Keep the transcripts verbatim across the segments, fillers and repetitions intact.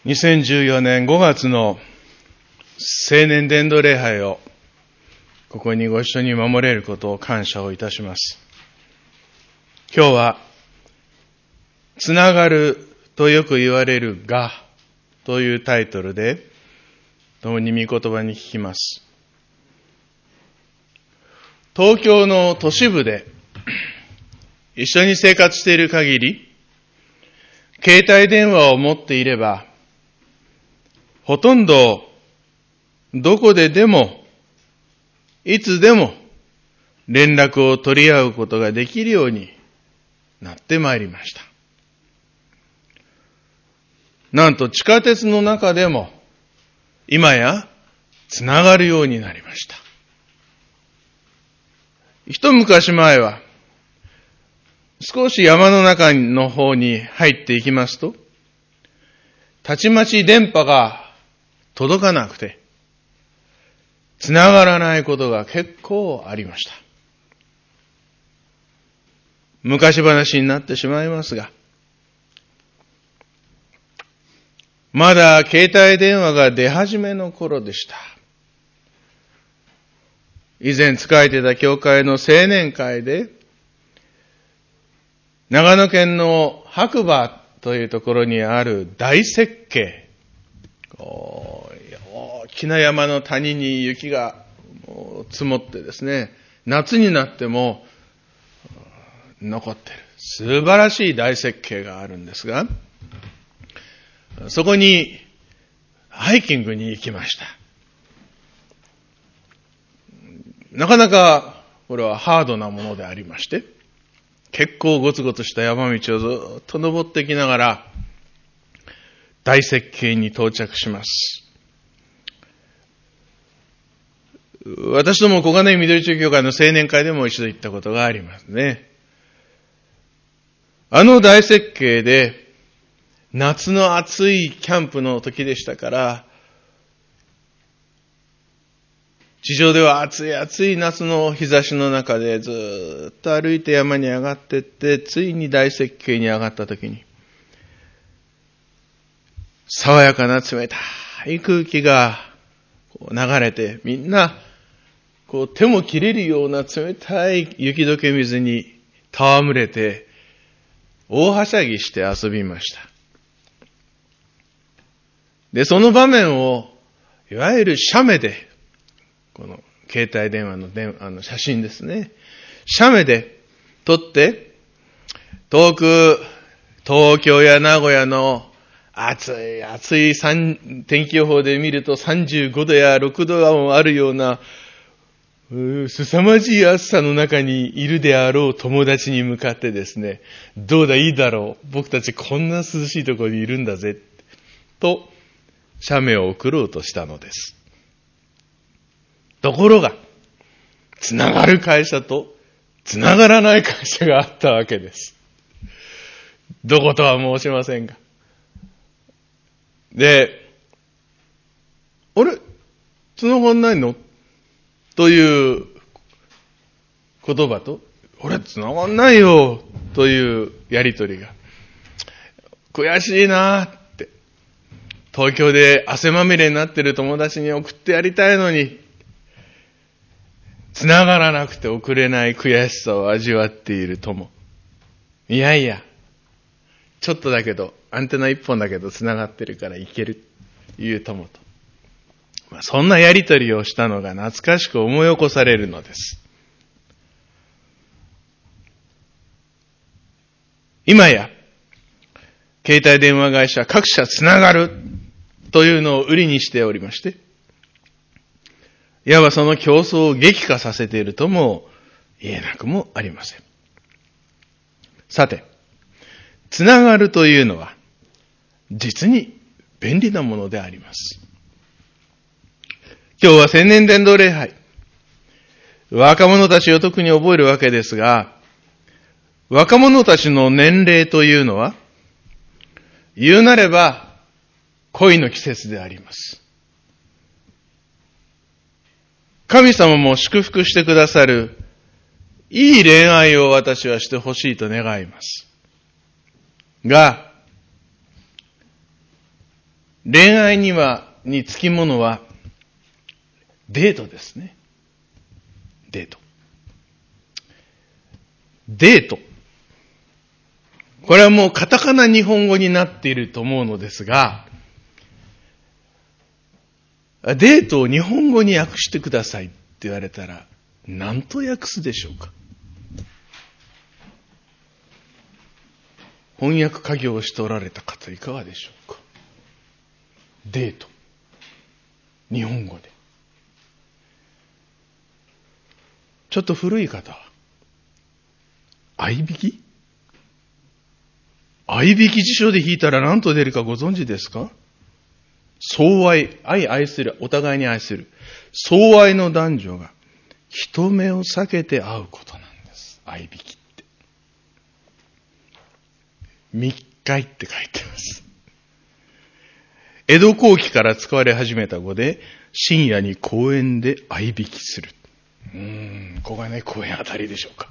にせんじゅうよねんごがつの青年伝道礼拝をここにご一緒に守れることを感謝をいたします。今日はつながるとよく言われるがというタイトルで共に御言葉に聞きます。東京の都市部で一緒に生活している限り、携帯電話を持っていればほとんどどこででもいつでも連絡を取り合うことができるようになってまいりました。なんと地下鉄の中でも今やつながるようになりました。一昔前は少し山の中の方に入っていきますと、たちまち電波が届かなくてつながらないことが結構ありました。昔話になってしまいますが、まだ携帯電話が出始めの頃でした。以前仕えていた教会の青年会で、長野県の白馬というところにある大雪渓、大きな山の谷に雪が積もってですね、夏になっても残っている素晴らしい大雪渓があるんですが、そこにハイキングに行きました。なかなかこれはハードなものでありまして、結構ゴツゴツした山道をずっと登ってきながら大雪渓に到着します。私ども小金井緑中教会の青年会でも一度行ったことがありますね。あの大雪渓で夏の暑いキャンプの時でしたから、地上では暑い暑い夏の日差しの中でずっと歩いて山に上がっていって、ついに大雪渓に上がった時に、爽やかな冷たい空気がこう流れて、みんなこう手も切れるような冷たい雪解け水に戯れて大はしゃぎして遊びました。で、その場面をいわゆる写メで、この携帯電話の電あの写真ですね、写メで撮って、遠く東京や名古屋の暑い暑い天気予報で見るとさんじゅうごどやろくどがあるような凄まじい暑さの中にいるであろう友達に向かってですね、どうだいいだろう、僕たちこんな涼しいところにいるんだぜと写メを送ろうとしたのです。ところがつながる会社とつながらない会社があったわけです。どことは申しませんが、で、あれつながんないのという言葉と、あれつながんないよというやりとりが、悔しいなって、東京で汗まみれになっている友達に送ってやりたいのにつながらなくて送れない悔しさを味わっている友、いやいやちょっとだけどアンテナ一本だけどつながってるからいけるという友と、まあ、そんなやりとりをしたのが懐かしく思い起こされるのです。今や携帯電話会社各社つながるというのを売りにしておりまして、いわばその競争を激化させているとも言えなくもありません。さて、つながるというのは実に便利なものであります。今日は青年伝道礼拝、若者たちを特に覚えるわけですが、若者たちの年齢というのは言うなれば恋の季節であります。神様も祝福してくださるいい恋愛を私はしてほしいと願いますが、 恋愛には、につきものは、デートですね。デート。デート。これはもうカタカナ日本語になっていると思うのですが、デートを日本語に訳してくださいって言われたら、何と訳すでしょうか。翻訳家業をしておられた方いかがでしょうか。デート。日本語で。ちょっと古い方は、合いびき合いびき辞書で引いたら何と出るかご存知ですか。相愛、愛愛する、お互いに愛する。相愛の男女が人目を避けて会うことなんです。合いびきって。密会って書いてます。江戸後期から使われ始めた語で、深夜に公園で合いびきする。うーん、ここがね、公園あたりでしょうか。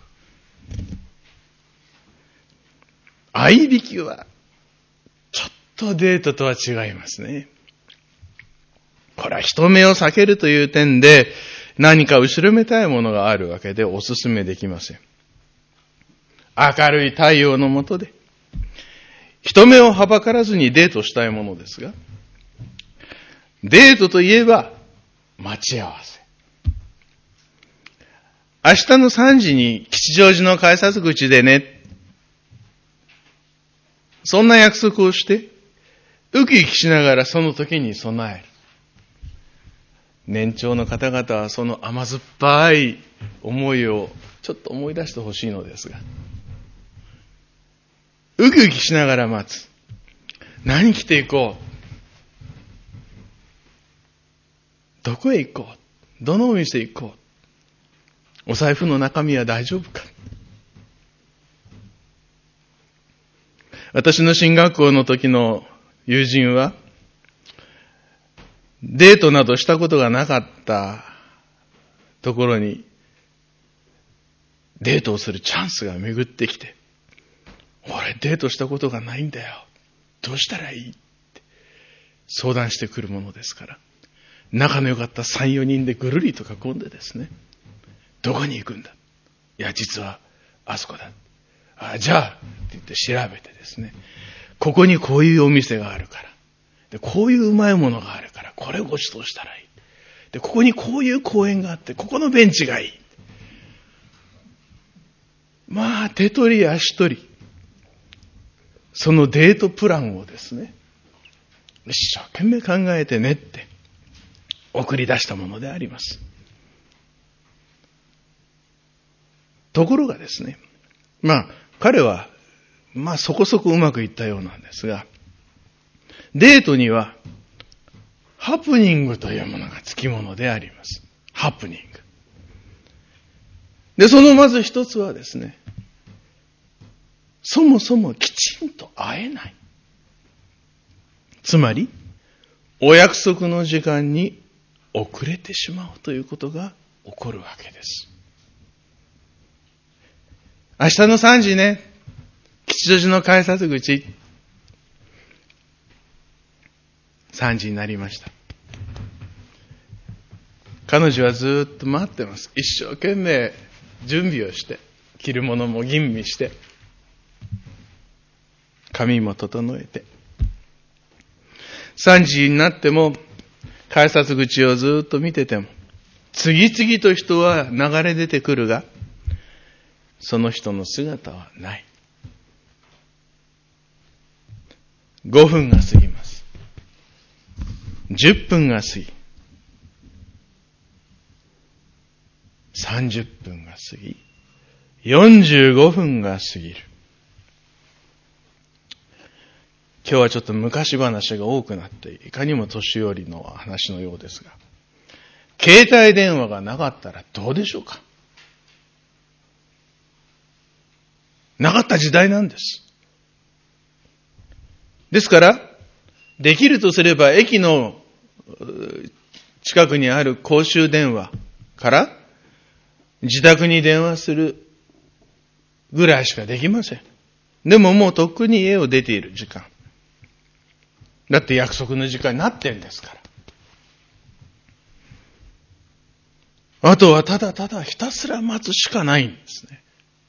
合いびきは、ちょっとデートとは違いますね。これは人目を避けるという点で、何か後ろめたいものがあるわけでお勧めできません。明るい太陽の下で、人目をはばからずにデートしたいものですが、デートといえば、待ち合わせ。明日のさんじに吉祥寺の改札口でね、そんな約束をして、ウキウキしながらその時に備える。年長の方々はその甘酸っぱい思いをちょっと思い出してほしいのですが、ウキウキしながら待つ。何着ていこう。どこへ行こう。どのお店行こう。お財布の中身は大丈夫か。私の進学校の時の友人は、デートなどしたことがなかったところに、デートをするチャンスが巡ってきて、俺デートしたことがないんだよ。どうしたらいいって相談してくるものですから、仲の良かったさん、よにんでぐるりと囲んでですね、どこに行くんだ。いや、実はあそこだ。あ、じゃあって言って調べてですね、ここにこういうお店があるから、でこういううまいものがあるから、これをご馳走したらいい。でここにこういう公園があって、ここのベンチがいい。まあ手取り足取り、そのデートプランをですね、一生懸命考えてねって送り出したものであります。ところがですね、まあ彼はまあそこそこうまくいったようなんですが、デートにはハプニングというものがつきものであります。ハプニング。で、そのまず一つはですね、そもそもきちんと会えない。つまり、お約束の時間に遅れてしまうということが起こるわけです。明日のさんじね、吉祥寺の改札口、さんじになりました。彼女はずっと待ってます。一生懸命準備をして、着るものも吟味して、髪も整えて、さんじになっても改札口をずっと見てても、次々と人は流れ出てくるが、その人の姿はない。ごふんが過ぎます。じゅっぷんが過ぎ、さんじゅっぷんが過ぎ、よんじゅうごふんが過ぎる。今日はちょっと昔話が多くなって、いかにも年寄りの話のようですが、携帯電話がなかったらどうでしょうか。なかった時代なんです。ですから、できるとすれば駅の近くにある公衆電話から自宅に電話するぐらいしかできません。でももうとっくに家を出ている時間。 だって約束の時間になってるんですから。あとはただただひたすら待つしかないんですね。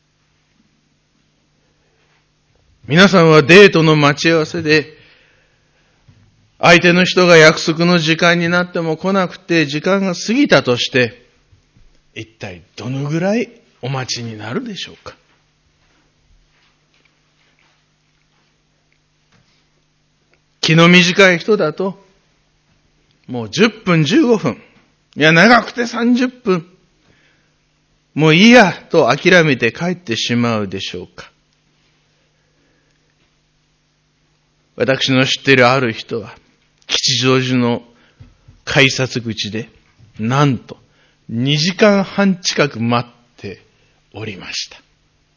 皆さんはデートの待ち合わせで、相手の人が約束の時間になっても来なくて時間が過ぎたとして、一体どのぐらいお待ちになるでしょうか。気の短い人だと、もうじゅっぷんじゅうごふん、いや長くてさんじゅっぷん、もういいやと諦めて帰ってしまうでしょうか。私の知っているある人は、吉祥寺の改札口で、なんとにじかんはん近く待っておりました。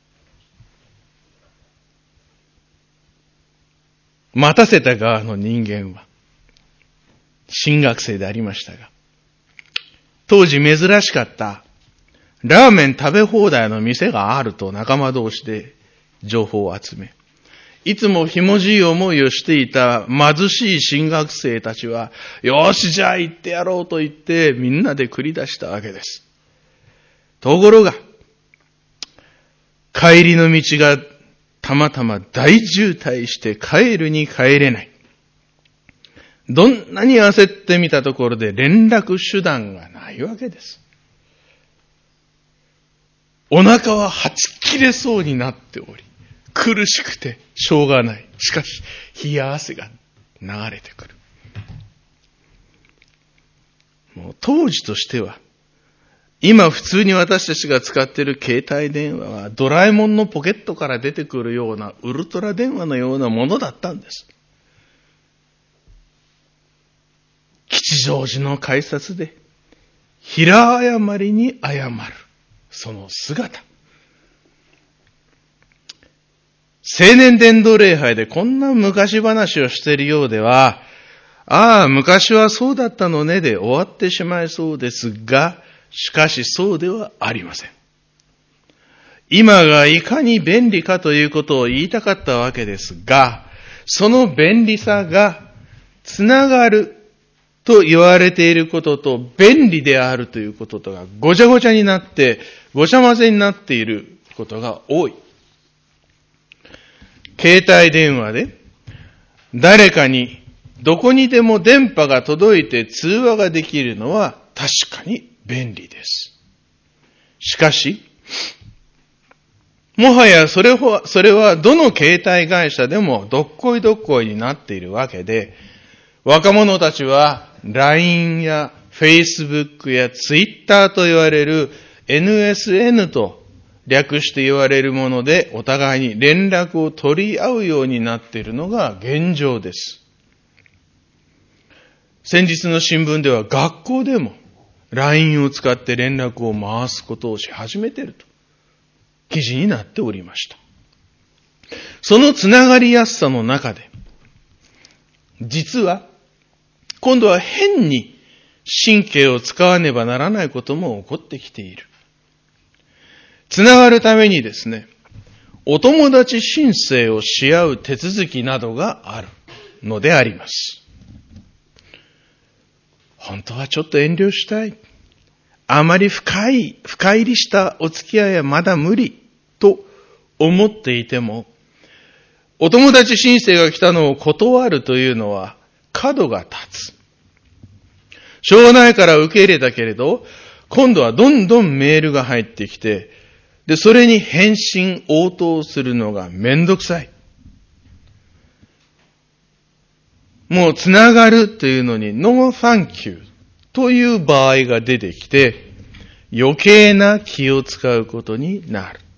待たせた側の人間は、新学生でありましたが、当時珍しかったラーメン食べ放題の店があると仲間同士で情報を集め、いつもひもじい思いをしていた貧しい新学生たちは、よしじゃあ行ってやろうと言ってみんなで繰り出したわけです。ところが、帰りの道がたまたま大渋滞して帰るに帰れない。どんなに焦ってみたところで連絡手段がないわけです。お腹ははち切れそうになっており、苦しくてしょうがない。しかし、冷や汗が流れてくる。もう当時としては、今普通に私たちが使っている携帯電話はドラえもんのポケットから出てくるようなウルトラ電話のようなものだったんです。吉祥寺の改札で平謝りに謝るその姿。青年伝道礼拝でこんな昔話をしているようでは、ああ昔はそうだったのねで終わってしまいそうですが、しかしそうではありません。今がいかに便利かということを言いたかったわけですが、その便利さがつながると言われていることと便利であるということとがごちゃごちゃになってごちゃ混ぜになっていることが多い。携帯電話で誰かにどこにでも電波が届いて通話ができるのは確かに便利です。しかし、もはやそれは、それはどの携帯会社でもどっこいどっこいになっているわけで、若者たちは ライン や Facebook や Twitter と言われる エヌエスエヌ と略して言われるものでお互いに連絡を取り合うようになっているのが現状です。先日の新聞では学校でも ライン を使って連絡を回すことをし始めていると記事になっておりました。そのつながりやすさの中で、実は今度は変に神経を使わねばならないことも起こってきている。つながるためにですね、お友達申請をし合う手続きなどがあるのであります。本当はちょっと遠慮したい。あまり深い、深入りしたお付き合いはまだ無理と思っていても、お友達申請が来たのを断るというのは角が立つ。しょうがないから受け入れたけれど、今度はどんどんメールが入ってきて、で、それに返信応答するのがめんどくさい。もうつながるというのに No thank you という場合が出てきて、余計な気を使うことになる。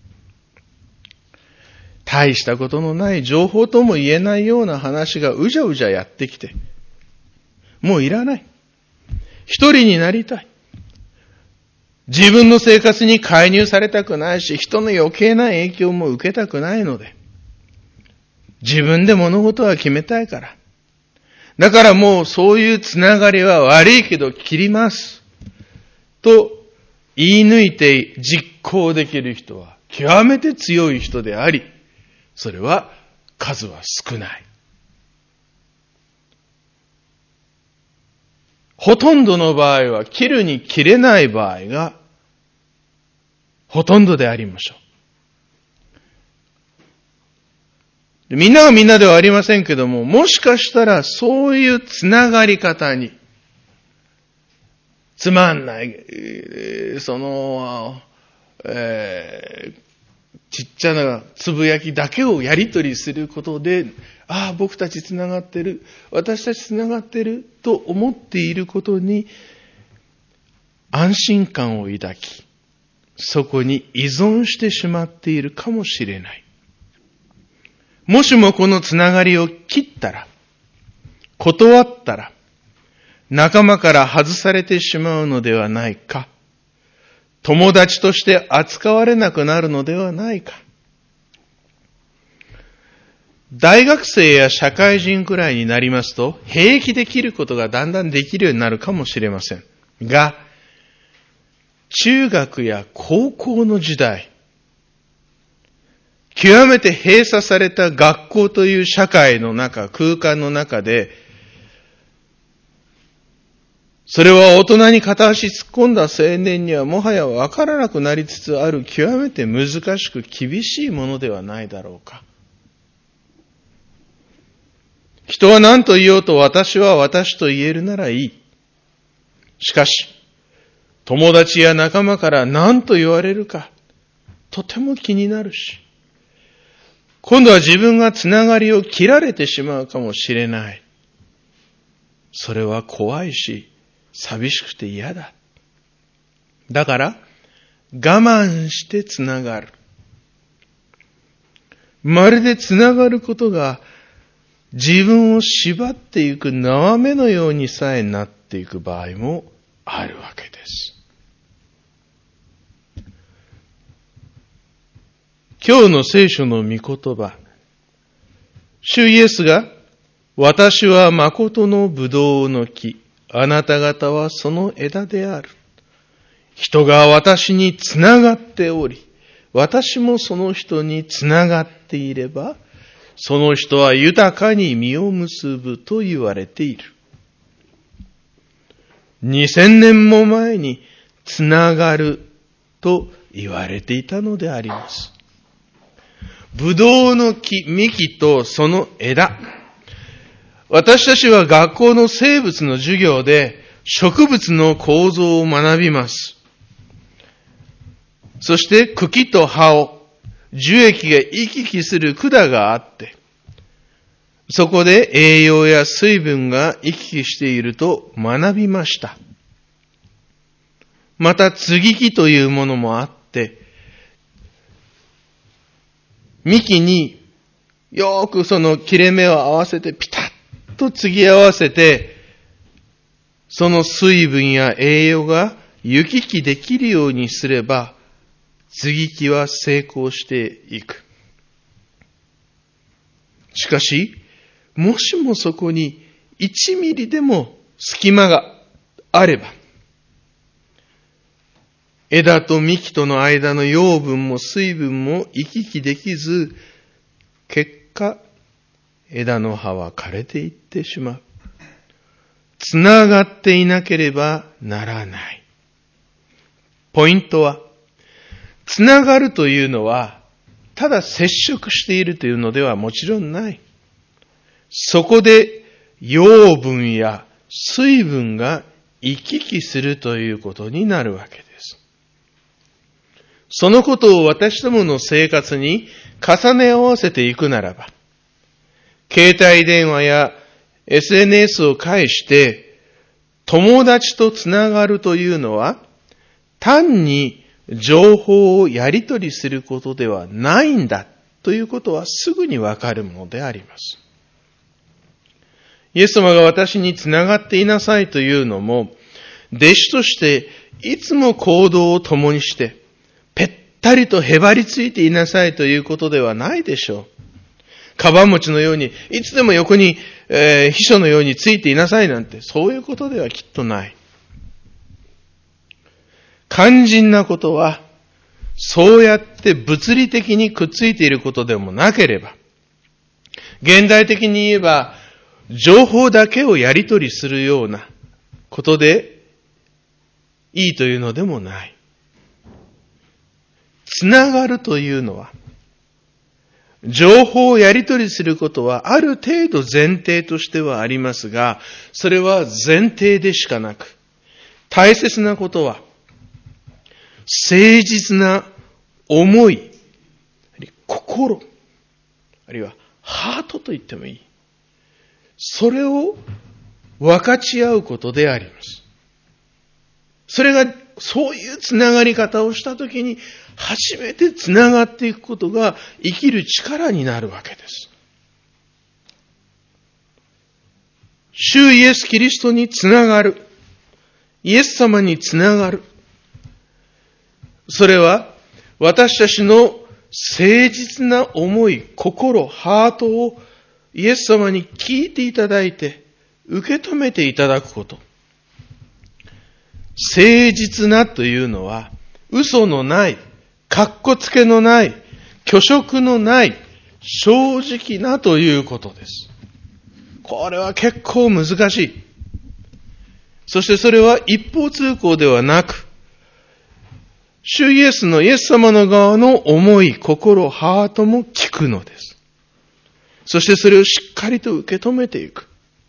大したことのない情報とも言えないような話がうじゃうじゃやってきて、もういらない。一人になりたい。自分の生活に介入されたくないし、人の余計な影響も受けたくないので、自分で物事は決めたいから。だからもうそういうつながりは悪いけど切ります。と言い抜いて実行できる人は極めて強い人であり、それは数は少ない。 ほとんどの場合は切るに切れない場合がほとんどでありましょう。みんながみんなではありませんけども、もしかしたらそういうつながり方に、つまんない、その、えー、ちっちゃなつぶやきだけをやり取りすることで、ああ、僕たちつながってる、私たちつながってると思っていることに安心感を抱き、そこに依存してしまっているかもしれない。もしもこのつながりを切ったら、断ったら、仲間から外されてしまうのではないか。友達として扱われなくなるのではないか。大学生や社会人くらいになりますと、平気で切ることがだんだんできるようになるかもしれません。が、中学や高校の時代、極めて閉鎖された学校という社会の中、空間の中で、それは大人に片足突っ込んだ青年にはもはやわからなくなりつつある極めて難しく厳しいものではないだろうか。人は何と言おうと私は私と言えるならいい。しかし、友達や仲間から何と言われるか、とても気になるし、今度は自分がつながりを切られてしまうかもしれない。それは怖いし、寂しくて嫌だ。だから、我慢してつながる。まるでつながることが自分を縛っていく縄目のようにさえなっていく場合もあるわけです。今日の聖書の御言葉、主イエスが、私は誠のブドウの木、あなた方はその枝である。人が私につながっており、私もその人につながっていれば、その人は豊かに実を結ぶと言われている。二千年も前につながると言われていたのであります。ブドウの木、幹とその枝。私たちは学校の生物の授業で植物の構造を学びます。そして茎と葉を樹液が行き来する管があって、そこで栄養や水分が行き来していると学びました。また接ぎ木というものもあって、幹によくその切れ目を合わせてピタッと継ぎ合わせて、その水分や栄養が行き来できるようにすれば、接ぎ木は成功していく。しかし、もしもそこにいちミリでも隙間があれば、枝と幹との間の養分も水分も行き来できず、結果、枝の葉は枯れていってしまう。つながっていなければならない。ポイントは、つながるというのは、ただ接触しているというのではもちろんない。そこで養分や水分が行き来するということになるわけです。そのことを私どもの生活に重ね合わせていくならば、携帯電話や エスエヌエス を介して友達とつながるというのは、単に情報をやり取りすることではないんだということはすぐにわかるものであります。イエス様が私につながっていなさいというのも、弟子としていつも行動を共にして、ぺったりとへばりついていなさいということではないでしょう。カバン持ちのように、いつでも横に、えー、秘書のようについていなさいなんて、そういうことではきっとない。肝心なことは、そうやって物理的にくっついていることでもなければ、現代的に言えば、情報だけをやり取りするような、 ことでいいというのでもない。つながるというのは、情報をやり取りすることはある程度前提としてはありますが、それは前提でしかなく、大切なことは、誠実な思い、心、あるいはハートと言ってもいい。それを分かち合うことであります。それが、そういうつながり方をしたときに、初めてつながっていくことが生きる力になるわけです。主イエス・キリストにつながる。イエス様につながる。それは、私たちの誠実な思い、心、ハートをイエス様に聞いていただいて、受け止めていただくこと。誠実なというのは、嘘のない、かっこつけのない、虚飾のない、正直なということです。これは結構難しい。そしてそれは一方通行ではなく、主イエスのイエス様の側の思い、心、ハートも聞くのです。そしてそれをしっかりと受け止めていく。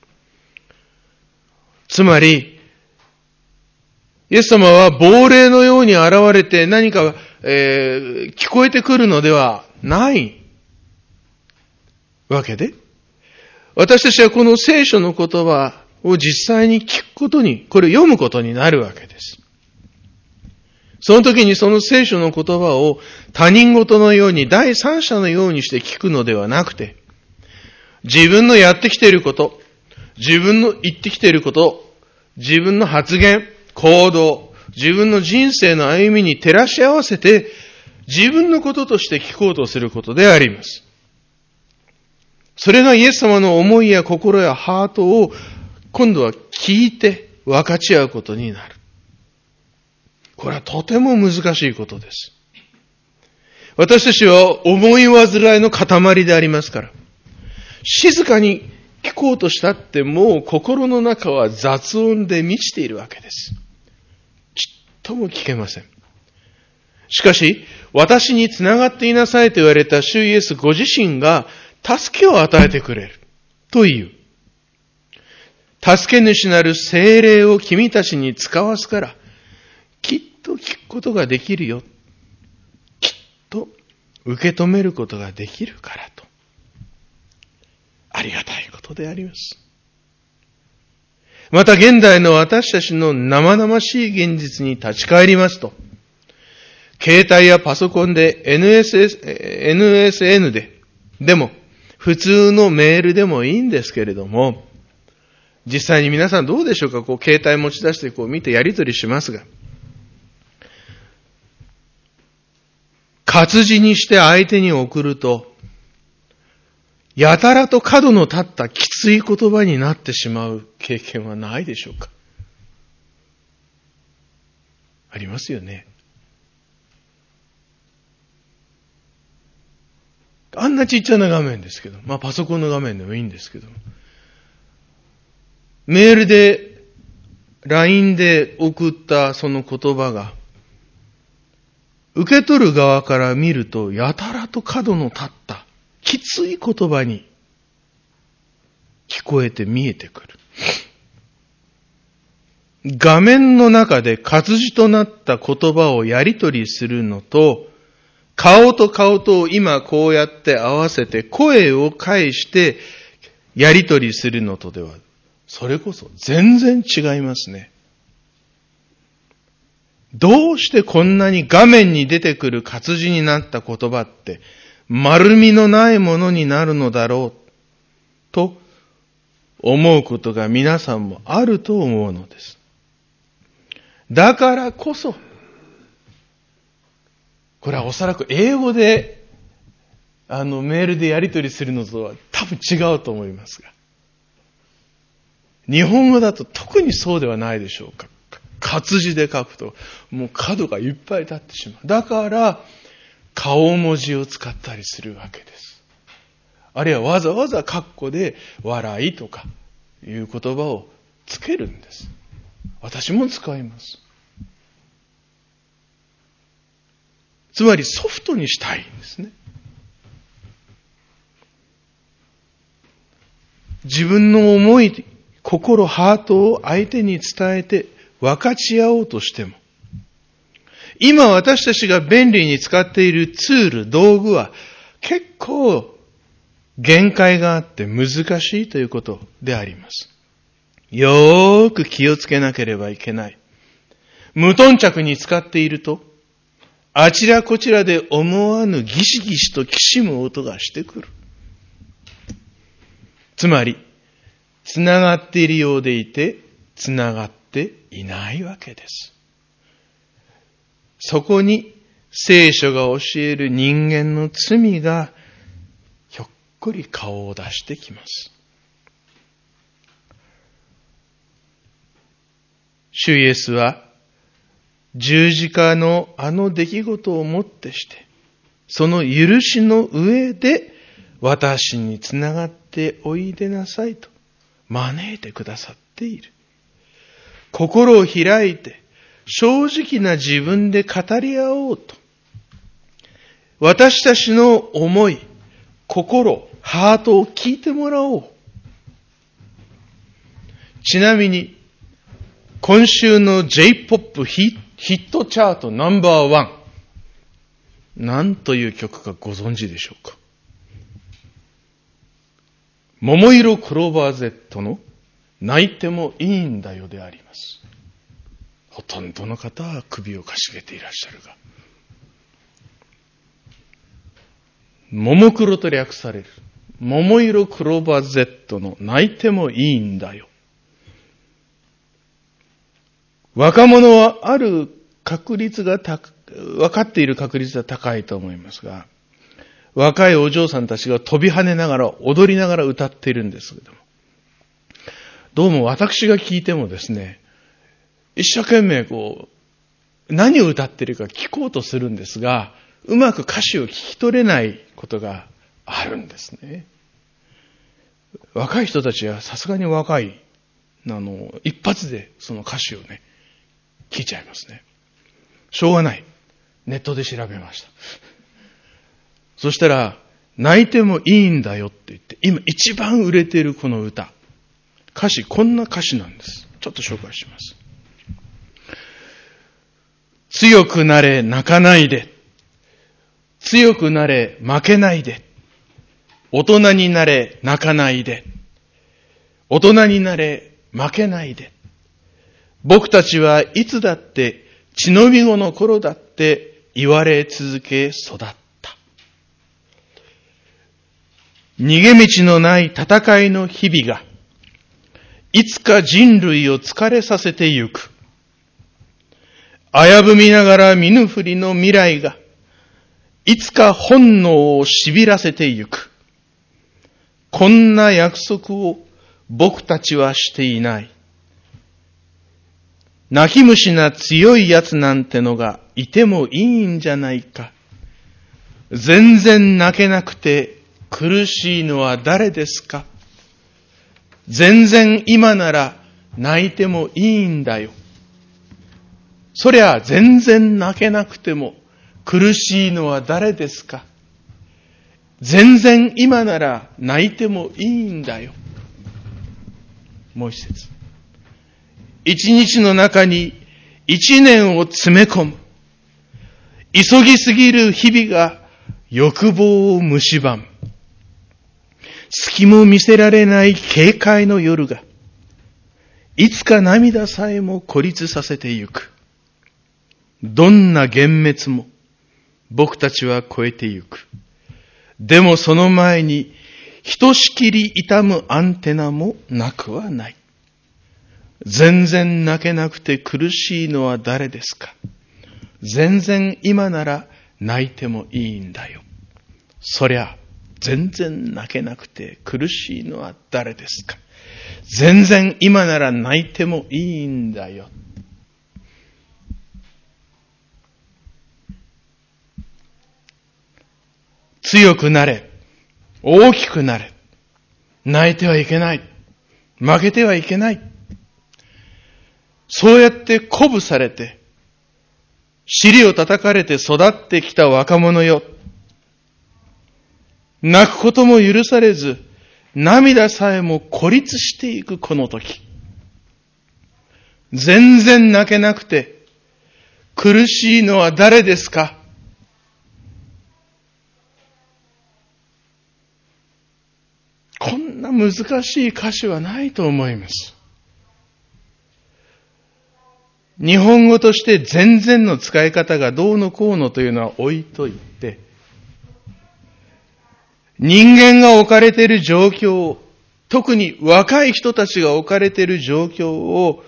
つまり、イエス様は亡霊のように現れて何か、えー、聞こえてくるのではないわけで、私たちはこの聖書の言葉を実際に聞くことに、これを読むことになるわけです。その時にその聖書の言葉を他人事のように第三者のようにして聞くのではなくて、自分のやってきていること、自分の言ってきていること、自分の発言、行動、自分の人生の歩みに照らし合わせて、自分のこととして聞こうとすることであります。それがイエス様の思いや心やハートを今度は聞いて分かち合うことになる。これはとても難しいことです。私たちは思い煩いの塊でありますから、静かに聞こうとしたってもう心の中は雑音で満ちているわけです。ちっとも聞けません。しかし、私につながっていなさいと言われた主イエスご自身が助けを与えてくれるという。助け主なる聖霊を君たちに使わすから、きっと聞くことができるよ。きっと受け止めることができるからと。ありがたいことであります。また現代の私たちの生々しい現実に立ち返りますと、携帯やパソコンで エヌエスエス、エヌエスエヌ で、でも普通のメールでもいいんですけれども、実際に皆さんどうでしょうか。こう携帯持ち出してこう見てやり取りしますが、活字にして相手に送ると、やたらと角の立ったきつい言葉になってしまう経験はないでしょうか。ありますよね。あんなちっちゃな画面ですけど、まあパソコンの画面でもいいんですけど、メールで、ライン で送ったその言葉が、受け取る側から見ると、やたらと角の立った、きつい言葉に聞こえて見えてくる。画面の中で活字となった言葉をやり取りするのと、顔と顔と今こうやって合わせて声を返してやり取りするのとでは、それこそ全然違いますね。どうしてこんなに画面に出てくる活字になった言葉って丸みのないものになるのだろうと思うことが皆さんもあると思うのです。だからこそ、これはおそらく英語であのメールでやり取りするのとは多分違うと思いますが、日本語だと特にそうではないでしょうか。活字で書くともう角がいっぱい立ってしまう。だから顔文字を使ったりするわけです。あるいはわざわざ括弧で笑いとかいう言葉をつけるんです。 私も使います。つまりソフトにしたいんですね。自分の思い、心、ハートを相手に伝えて分かち合おうとしても、今私たちが便利に使っているツール、道具は結構限界があって難しいということであります。よーく気をつけなければいけない。無頓着に使っていると、あちらこちらで思わぬギシギシときしむ音がしてくる。つまり、つながっているようでいて、つながっていないわけです。そこに聖書が教える人間の罪がひょっこり顔を出してきます。主イエスは十字架のあの出来事をもってして、その許しの上で私につながっておいでなさいと招いてくださっている。心を開いて正直な自分で語り合おうと。私たちの思い、心、ハートを聞いてもらおう。ちなみに、今週の ジェイポップ ヒットチャートナンバーワン。何という曲かご存知でしょうか。桃色クローバー Z の泣いてもいいんだよであります。ほとんどの方は首をかしげていらっしゃるが。ももクロと略される。桃色クローバー Z の泣いてもいいんだよ。若者はある確率が高、分かっている確率が高いと思いますが、若いお嬢さんたちが飛び跳ねながら踊りながら歌っているんですけども、どうも私が聞いてもですね、一生懸命こう何を歌っているか聞こうとするんですが、うまく歌詞を聞き取れないことがあるんですね。若い人たちはさすがに若い、あの一発でその歌詞をね聞いちゃいますね。しょうがない。ネットで調べました。そしたら、泣いてもいいんだよって言って、今一番売れているこの歌。歌詞、こんな歌詞なんです。ちょっと紹介します。強くなれ、泣かないで。強くなれ、負けないで。大人になれ、泣かないで。大人になれ、負けないで。僕たちはいつだって血のみ子の頃だって言われ続け育った。逃げ道のない戦いの日々がいつか人類を疲れさせてゆく。危ぶみながら見ぬふりの未来がいつか本能をしびらせてゆく。こんな約束を僕たちはしていない。泣き虫な強いやつなんてのがいてもいいんじゃないか。全然泣けなくて苦しいのは誰ですか。全然今なら泣いてもいいんだよ。そりゃ全然泣けなくても苦しいのは誰ですか。全然今なら泣いてもいいんだよ。もう一節。一日の中に一年を詰め込む。急ぎすぎる日々が欲望を蝕む。隙も見せられない警戒の夜が、いつか涙さえも孤立させてゆく。どんな幻滅も僕たちは超えてゆく。でもその前に、ひとしきり痛むアンテナもなくはない。全然泣けなくて苦しいのは誰ですか。全然今なら泣いてもいいんだよ。そりゃ、全然泣けなくて苦しいのは誰ですか。全然今なら泣いてもいいんだよ。強くなれ。大きくなれ。泣いてはいけない。負けてはいけない。 そうやって鼓舞されて、尻を叩かれて育ってきた若者よ。泣くことも許されず、涙さえも孤立していくこの時。全然泣けなくて、苦しいのは誰ですか？こんな難しい歌詞はないと思います。日本語として全然の使い方がどうのこうのというのは置いといて、人間が置かれている状況を、特に若い人たちが置かれている状況を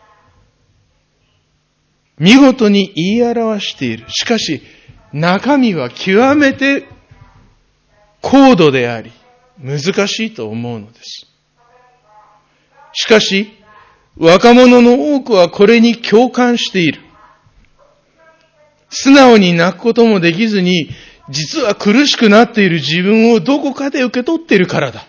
見事に言い表している。しかし、中身は極めて高度であり、難しいと思うのです。しかし、若者の多くはこれに共感している。素直に泣くこともできずに、実は苦しくなっている自分をどこかで受け取っているからだ。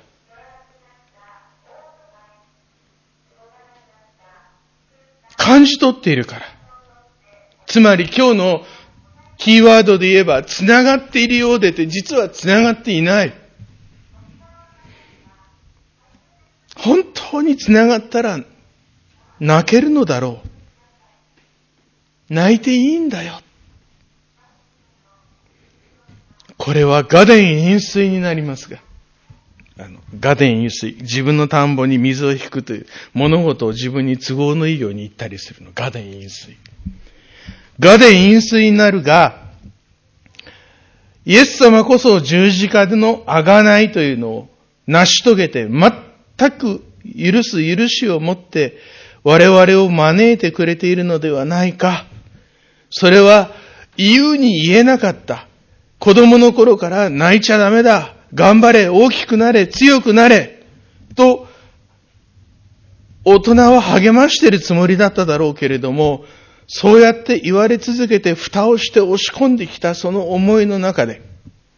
感じ取っているから。つまり今日のキーワードで言えば、つながっているようでて、実はつながっていない。本当につながったら、泣けるのだろう。泣いていいんだよ。これはガデン飲水になりますが、あのガデン飲水、自分の田んぼに水を引くという物事を自分に都合のいいように言ったりするの。ガデン飲水。ガデン飲水になるが、イエス様こそ十字架での贖いというのを成し遂げて、全く許す許しを持って我々を招いてくれているのではないか。それは言うに言えなかった。子供の頃から泣いちゃダメだ。頑張れ、大きくなれ、強くなれ。と、大人は励ましているつもりだっただろうけれども、そうやって言われ続けて蓋をして押し込んできたその思いの中で、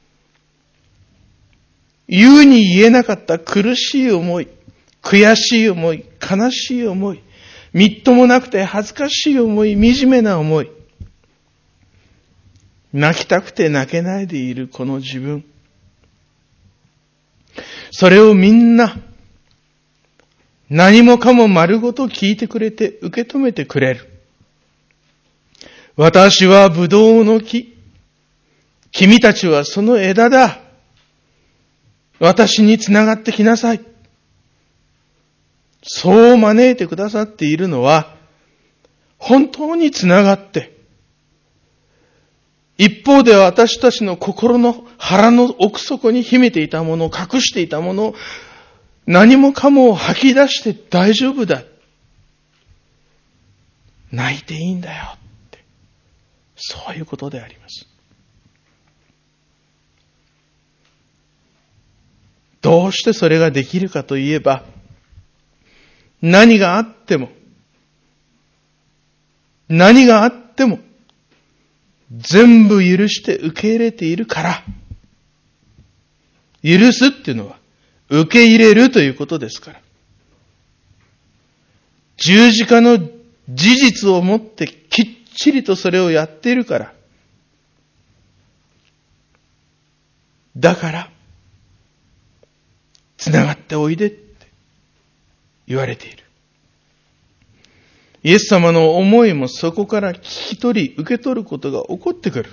言うに言えなかった苦しい思い、悔しい思い、悲しい思い、みっともなくて恥ずかしい思い、惨めな思い、泣きたくて泣けないでいるこの自分。それをみんな、何もかも丸ごと聞いてくれて受け止めてくれる。私はブドウの木。君たちはその枝だ。私につながってきなさい。そう招いてくださっているのは、本当につながって、一方では私たちの心の腹の奥底に秘めていたもの、隠していたもの、何もかも吐き出して大丈夫だ。泣いていいんだよって。そういうことであります。どうしてそれができるかといえば、何があっても、何があっても、全部許して受け入れているから。許すっていうのは、受け入れるということですから。十字架の事実をもってきっちりとそれをやっているから。だから、つながっておいでって言われている。イエス様の思いもそこから聞き取り、受け取ることが起こってくる。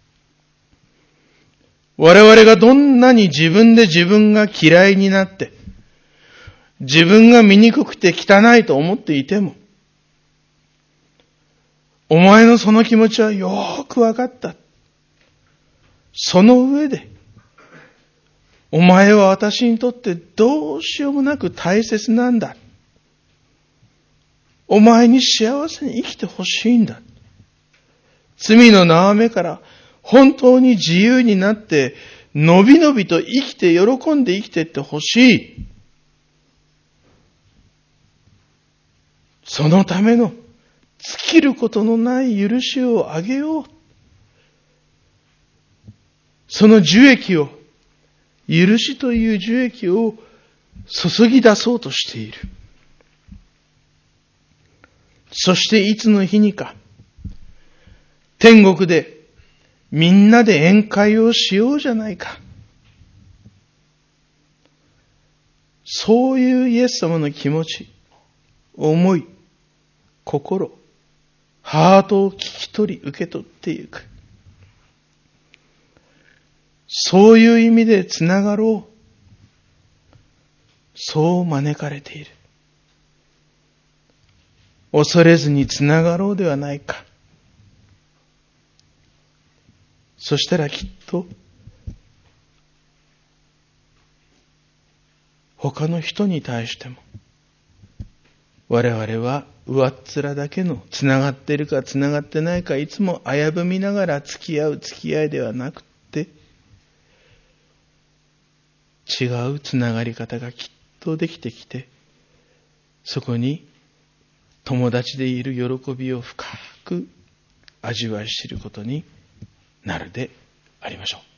我々がどんなに自分で自分が嫌いになって、自分が醜くて汚いと思っていても、お前のその気持ちはよーくわかった。その上で、お前は私にとってどうしようもなく大切なんだ。お前に幸せに生きてほしいんだ。罪の縄目から本当に自由になって、のびのびと生きて喜んで生きていってほしい。そのための尽きることのない許しをあげよう。その樹液を、許しという樹液を注ぎ出そうとしている。 そしていつの日にか、天国でみんなで宴会をしようじゃないか。そういうイエス様の気持ち、思い、心、ハートを聞き取り受け取っていく。そういう意味でつながろう。そう招かれている。恐れずにつながろうではないか。そしたらきっと、他の人に対しても、我々は上っ面だけのつながっているかつながってないかいつも危ぶみながら付き合う付き合いではなくて、違うつながり方がきっとできてきて、そこに友達でいる喜びを深く味わい知ることになるでありましょう。